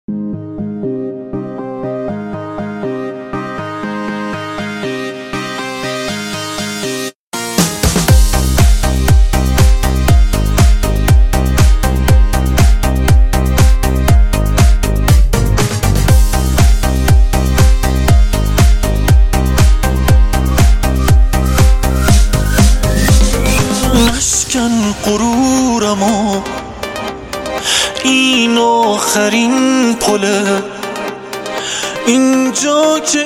مشکن غرورمو، این آخرین پله، اینجا که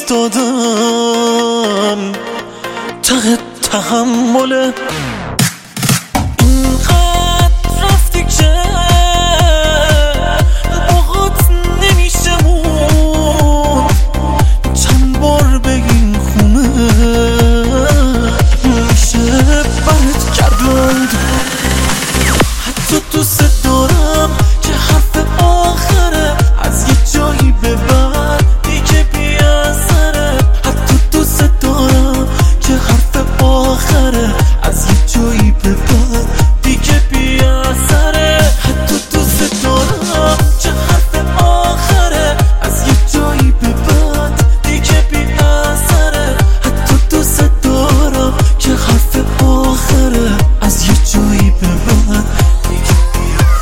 ایستادم ته تحمله. اینقدر رفتی که باهات نمیشه مون، چند بار به این خونه میشه برت گرداند. حتی دوست دارم که حرف آخره، از یه جایی به بعد دیگه بی اثره. حتی دوست دارم که حرف آخره، از یه جایی به بعد دیگه بی اثره. حتی دوست دارم که حرف آخره، از یه جایی به بعد دیگه بی اثره. حتی دوست دارم که حرف آخره، از یه جایی به بعد دیگه بی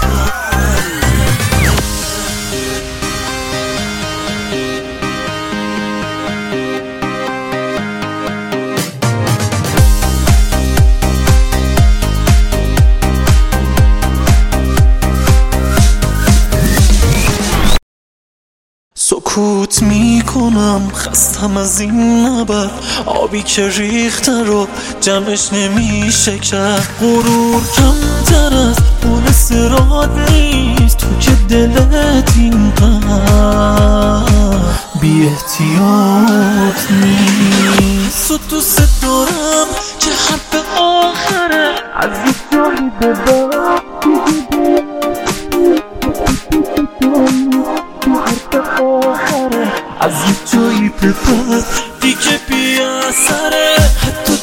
سکوت میکنم، خستم از این نبر، آبی که ریخته رو جمعش نمیشه کرد. غرور کمتر از پول صراط نیست، تو که دلت اینقدر بی احتیاط نیست. و دوست دارم که حرف آخره، از یه جایی به بعد از یه جایی به بعد دیگه بی اثره. حتی